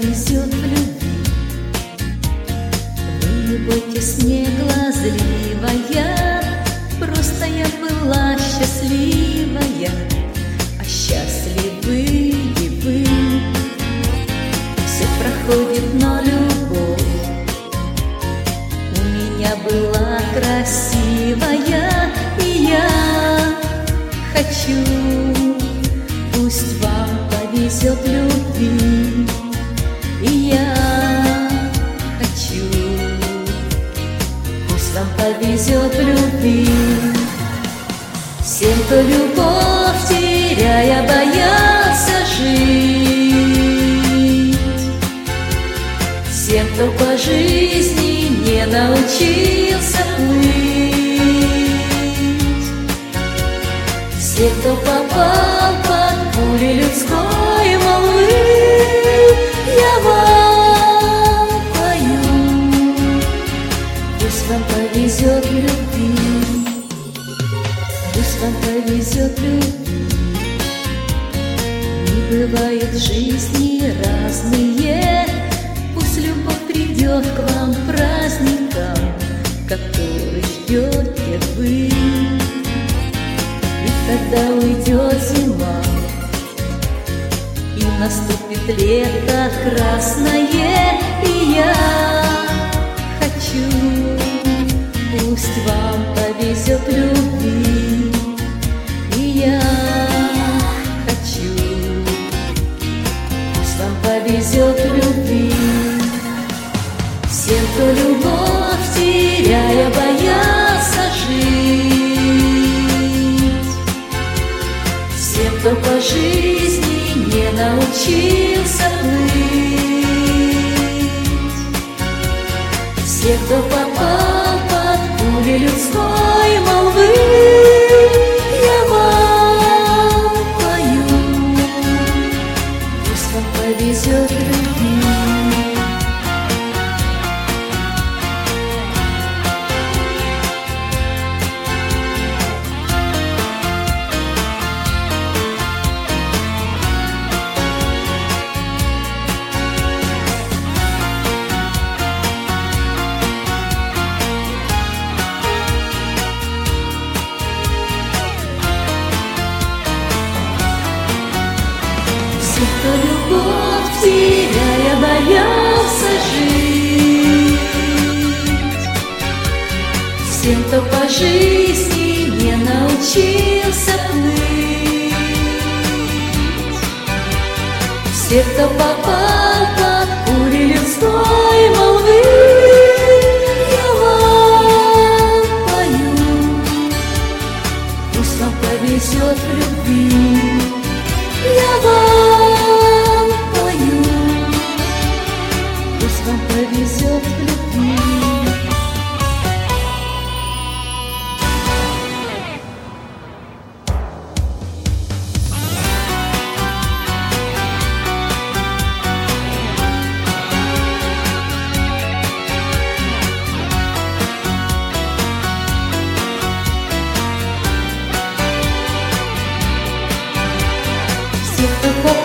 повезет в любви. Вы не бойтесь, не глазливая, просто я была счастливая, а счастливы и вы. Все проходит, но любовь у меня была красивая, и я хочу, пусть вам повезет в любви. И я хочу, пусть вам повезет в любви. Всем, кто любовь теряя, боялся жить, всем, кто по жизни не научился плыть, все, кто попал под пули людской молвы, я вам пою, пусть вам повезет в любви, пусть вам повезет в любви. Не бывает в жизни разные, пусть любовь придет к вам праздником, который ждете вы. И когда уйдет зима, и наступит лето красное, и я хочу, пусть вам повезет в любви. И я хочу, пусть вам повезет в любви. Всем, кто любовь теряя, боялся жить, всем, кто по жизни не научился плыть, все, кто попал под пули людской молвы, я вам пою, пусть вам повезет в любви. Все, кто любовь теряя, боялся жить, всем, кто по жизни не научился плыть, все, кто попал под пули людской молвы, я вам пою, пусть вам повезет в любви. Я вам пою, пусть вам повезет в любви. Все, кто